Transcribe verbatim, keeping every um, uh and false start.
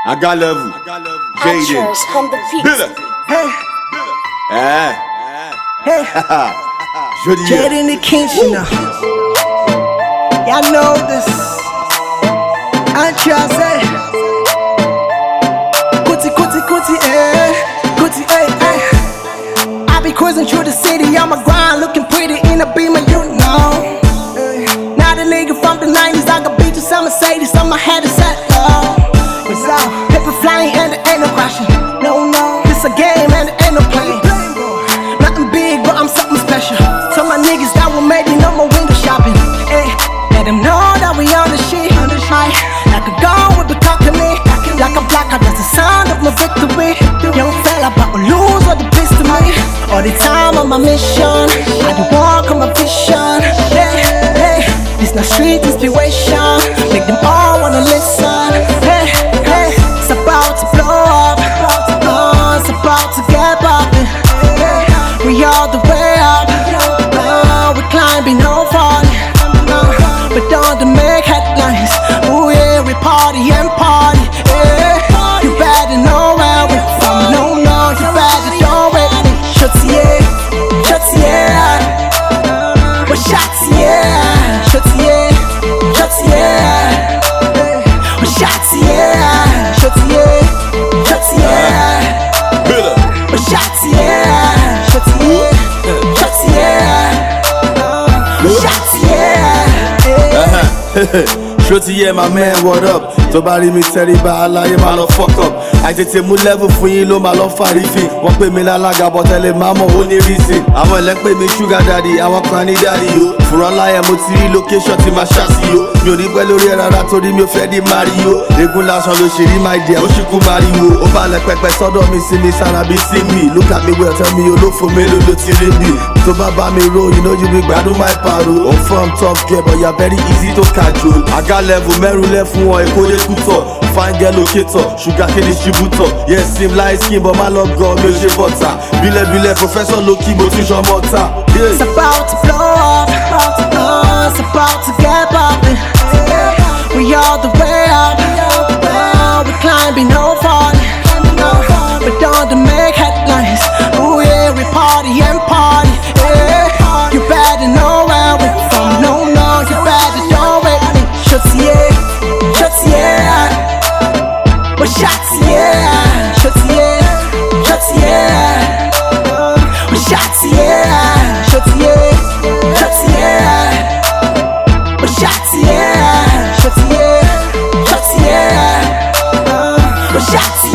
I got level. Jaded. Actress on the beat. Billa. Hey, Eh. hey, Jody. Jaded and the Kinshina. Y'all know this. Antraze. Kuti, kuti, kuti, eh. Kuti, eh, eh. I be cruising through the city on my grind, looking pretty in a Beamer, you know. Eh. Not a nigga from the nineties, I got beaches, I'm Mercedes, on my head is set low. What's up? Paper flying and there ain't no crashing. No, no, this a game and there ain't no playing. Nothing big, but I'm something special. Tell my niggas that we made it, no more window shopping. Ay, let them know that we on the shit. Aye, like a gun, we be cocking me. Like a black, that's the sound of my victory. Young fella, but we lose all the beast to me. All the time on my mission, I do walk on my vision. Hey, hey, this not street inspiration. Make them all wanna listen. Hey, hey, it's about to blow up. Uh, it's about to get poppin'. Hey, we all the way up. Uh, we climbing, no falling. Uh, we don't make headlines. Ooh yeah, we party and party. Yeah, you better know where we from. No, no, you better don't wait me. Shots yeah, shots yeah. Well, shots yeah, shots yeah, shots yeah. Well, shots yeah, shots yeah, shots yeah. Billa. Well, shots yeah, shots yeah, shots yeah. Well, shots yeah. Uh-huh. Shorty, yeah, my man, what up? Tó bá rí mi tẹríba aláyé máa lọ fuck up. Àìtètè mú level fún yín ló máa lọ fàrífín. Wọ́n pè mí lálága bọ́ tẹ́lẹ̀ máa mọ̀ ó ní reason. Àwọn ẹlẹ́pẹ̀ mi sugar daddy, àwọn kan ní daddy yo. Fúnra láyé mo ti rí location tí máa ṣáàsì yo. Mi ò ní pẹ́ lórí ẹ̀ rárá torí mi ò fẹ́ di Mario. Egun lásán ló ṣe rí my dear, ó ṣì kú mariwo. Ó balẹ̀ pẹpẹ sọ́dọ̀ mi sí mi sára bí sí mi. Look at me well, tell me olófo mélòó ló ti rí mi. Tó bá bá mi ro, you know you be gbádùn my paro. I'm from tough girl, but you're very easy to cajole. I got level, mẹ́rù lẹ́ fún wọn, èkó yẹ kú tọ̀. Fine girl locator, sugar cane distributor. Yes, seem light skin, but my love girl, mi ò ṣe butter. Bílẹ̀ bílẹ̀ professor Loki, mo tún ṣan mọ́ta. It's about to blow up. Uh, it's about to get poppin'. We all the way up. Uh, we climbing, no falling. Uh, we don't make headlines. Ooh yeah, we party and party. Yeah, you better know where we from. No, no, you better don't wait me. Shots yeah, shots yeah. Well, shots yeah, shots yeah, shots yeah. Well, shots yeah, shots yeah, shots yeah. Well, shots yeah, shots yeah, shots yeah. Well, shots